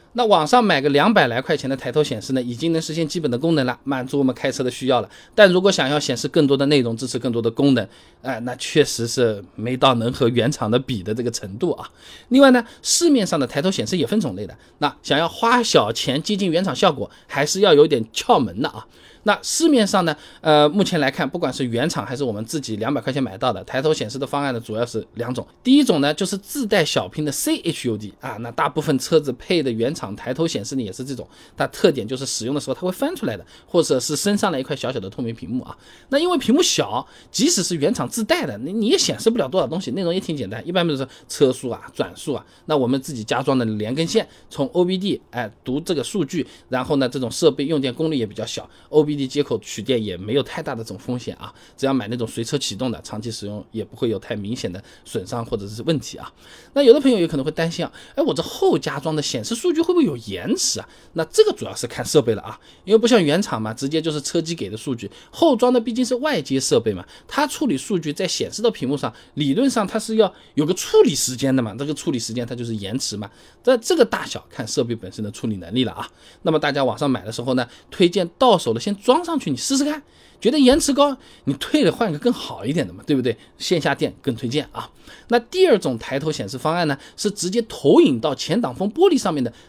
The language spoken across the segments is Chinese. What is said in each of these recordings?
那网上买个200来块钱的抬头显示呢，已经能实现基本的功能了，满足我们开车的需要了。但如果想要显示更多的内容，支持更多的功能，那确实是没到能和原厂的比的这个程度啊。另外呢，市面上的抬头显示也分种类的，那想要花小钱接近原厂效果，还是要有点窍门的啊。那市面上呢，目前来看，不管是原厂还是我们自己200块钱买到的抬头显示的方案呢，主要是2种。第一种呢，就是自带小屏的 CHUD 啊，那大部分车子配的原厂抬头显示呢也是这种，它特点就是使用的时候它会翻出来的，或者是升上来一块小小的透明屏幕啊。那因为屏幕小，即使是原厂自带的，你也显示不了多少东西，内容也挺简单，一般就是车速啊、转速啊。那我们自己加装的连根线，从 OBD 读这个数据，然后呢，这种设备用电功率也比较小，OBD接口取电也没有太大的这种风险啊，只要买那种随车启动的，长期使用也不会有太明显的损伤或者是问题啊。那有的朋友有可能会担心啊，我这后加装的显示数据会不会有延迟啊？那这个主要是看设备了啊，因为不像原厂嘛，直接就是车机给的数据，后装的毕竟是外接设备嘛，它处理数据再显示到屏幕上，理论上它是要有个处理时间的嘛，这个处理时间它就是延迟嘛，这个大小看设备本身的处理能力了啊。那么大家网上买的时候呢，推荐到手了先装上去，你试试看，觉得延迟高，你退了换个更好一点的嘛，对不对？线下店更推荐啊。那第二种抬头显示方案呢，是直接投影到前挡风玻璃上面的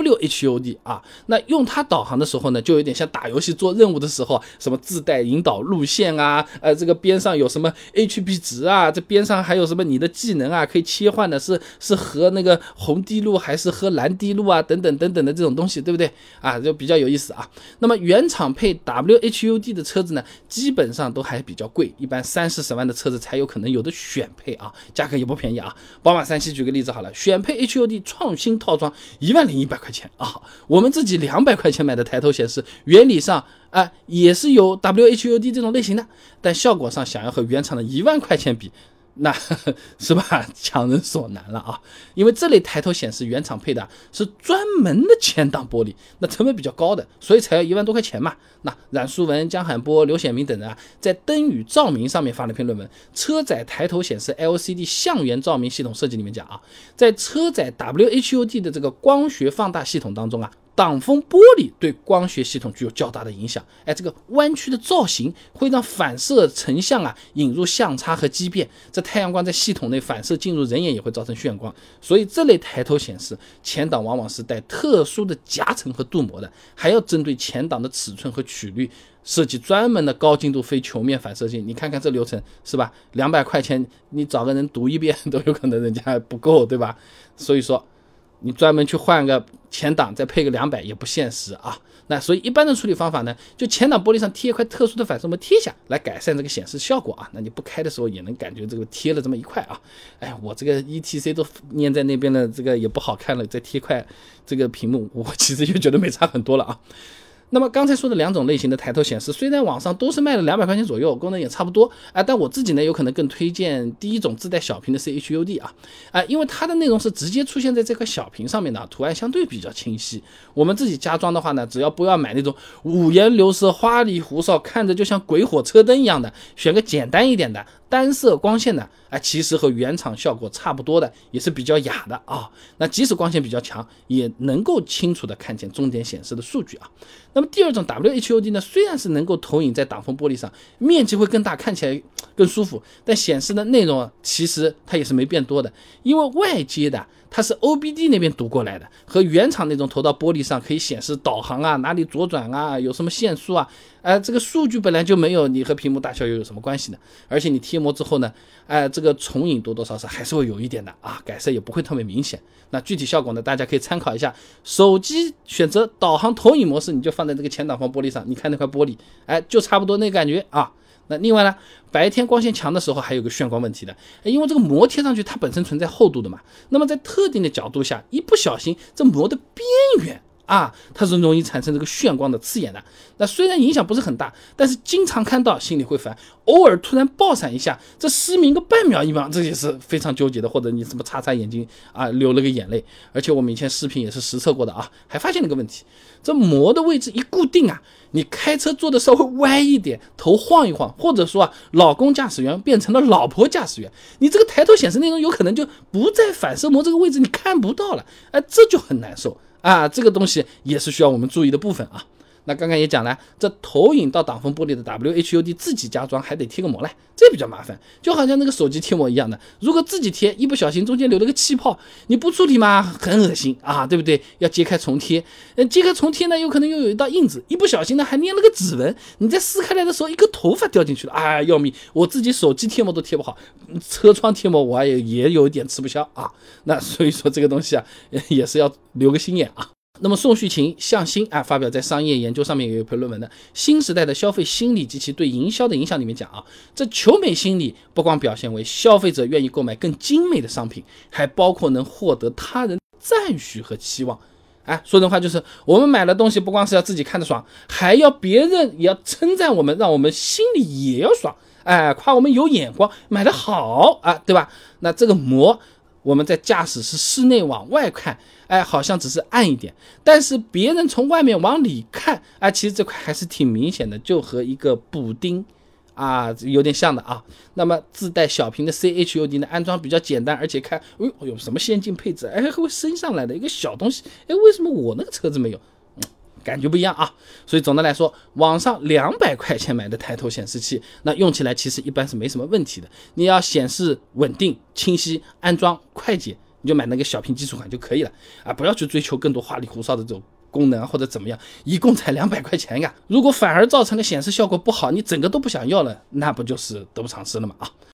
WHUD 啊。那用它导航的时候呢，就有点像打游戏做任务的时候，什么自带引导路线啊，这个边上有什么 HP 值啊，这边上还有什么你的技能啊，可以切换的是和那个红滴路还是和蓝滴路啊，等等等等的这种东西，对不对啊？就比较有意思啊。那么原厂配 WHUD 的车子呢，基本上都还比较贵，一般30-40万的车子才有可能有的选配啊，价格也不便宜啊。宝马3系举个例子好了，选配 HUD 创新套装10100块钱啊，我们自己200块钱买的抬头显示，原理上也是有 WHUD 这种类型的，但效果上想要和原厂的1万块钱比，那是吧，强人所难了啊！因为这类抬头显示原厂配的是专门的前挡玻璃，那成本比较高的，所以才要1万多块钱嘛。那冉淑文、江海波、刘显明等人啊，在灯与照明上面发了篇论文，车载抬头显示 LCD 相源照明系统设计里面讲啊，在车载 WHUD 的这个光学放大系统当中啊，挡风玻璃对光学系统具有较大的影响，这个弯曲的造型会让反射成像引入相差和畸变，这太阳光在系统内反射进入人眼也会造成眩光，所以这类抬头显示前挡往往是带特殊的夹层和镀膜的，还要针对前挡的尺寸和曲率设计专门的高精度非球面反射镜。你看看这流程是吧，200块钱你找个人读一遍都有可能人家不够，对吧？所以说你专门去换个前挡再配个200也不现实啊。那所以一般的处理方法呢，就前挡玻璃上贴一块特殊的反射膜贴下来改善这个显示效果啊。那你不开的时候也能感觉这个贴了这么一块啊。我这个 ETC 都粘在那边了，这个也不好看了，再贴块这个屏幕，我其实就觉得没差很多了啊。那么刚才说的2种类型的抬头显示，虽然网上都是卖了200块钱左右，功能也差不多但我自己呢有可能更推荐第一种自带小屏的 CHUD 因为它的内容是直接出现在这块小屏上面的，图案相对比较清晰。我们自己加装的话呢，只要不要买那种五颜六色花里胡哨看着就像鬼火车灯一样的，选个简单一点的单色光线的其实和原厂效果差不多的，也是比较雅的啊。那即使光线比较强，也能够清楚的看见终点显示的数据啊。那么第二种 WHUD 呢，虽然是能够投影在挡风玻璃上，面积会更大，看起来更舒服，但显示的内容其实它也是没变多的，因为外接的它是 OBD 那边读过来的，和原厂那种投到玻璃上可以显示导航哪里左转有什么限速这个数据本来就没有你和屏幕大小又有什么关系呢？而且你贴膜之后呢，这个重影多多少少还是会有一点的改色也不会特别明显。那具体效果呢，大家可以参考一下，手机选择导航投影模式，你就放在这个前挡风玻璃上，你看那块玻璃，就差不多那感觉啊。那另外呢，白天光线强的时候还有个眩光问题的，因为这个膜贴上去它本身存在厚度的嘛，那么在特定的角度下，一不小心这膜的边缘它是容易产生这个眩光的刺眼的。那虽然影响不是很大，但是经常看到心里会烦，偶尔突然爆闪一下，这失明个半秒1秒，这也是非常纠结的。或者你什么擦眼睛流了个眼泪。而且我们以前视频也是实测过的还发现了个问题，这膜的位置一固定你开车坐的稍微歪一点，头晃一晃，或者说老公驾驶员变成了老婆驾驶员，你这个抬头显示内容有可能就不在反射膜这个位置，你看不到了，这就很难受啊，这个东西也是需要我们注意的部分啊。那刚刚也讲了，这投影到挡风玻璃的 WHUD 自己加装还得贴个膜来，这比较麻烦，就好像那个手机贴膜一样的，如果自己贴，一不小心中间留了个气泡，你不处理嘛，很恶心啊，对不对？要揭开重贴，揭开重贴呢，有可能又有一道印子，一不小心呢还粘了个指纹，你再撕开来的时候，一个头发掉进去了，啊，要命！我自己手机贴膜都贴不好，车窗贴膜我也有一点吃不消啊。那所以说这个东西啊，也是要留个心眼啊。那么宋旭琴、向新发表在商业研究上面有一篇论文的《新时代的消费心理及其对营销的影响》里面讲啊，这求美心理不光表现为消费者愿意购买更精美的商品，还包括能获得他人赞许和期望。说人话就是我们买的东西不光是要自己看得爽，还要别人也要称赞我们，让我们心里也要爽，夸我们有眼光，买得好啊，对吧？那这个膜我们在驾驶是室内往外看，好像只是暗一点，但是别人从外面往里看，其实这块还是挺明显的，就和一个补丁有点像的啊。那么自带小屏的 CHUD 呢，安装比较简单，而且看有什么先进配置，还会升上来的一个小东西，为什么我那个车子没有？感觉不一样啊。所以总的来说，网上200块钱买的抬头显示器，那用起来其实一般是没什么问题的。你要显示稳定、清晰、安装快捷，你就买那个小屏基础款就可以了不要去追求更多花里胡哨的这种功能或者怎么样，一共才200块钱呀。如果反而造成了显示效果不好，你整个都不想要了，那不就是得不偿失了吗？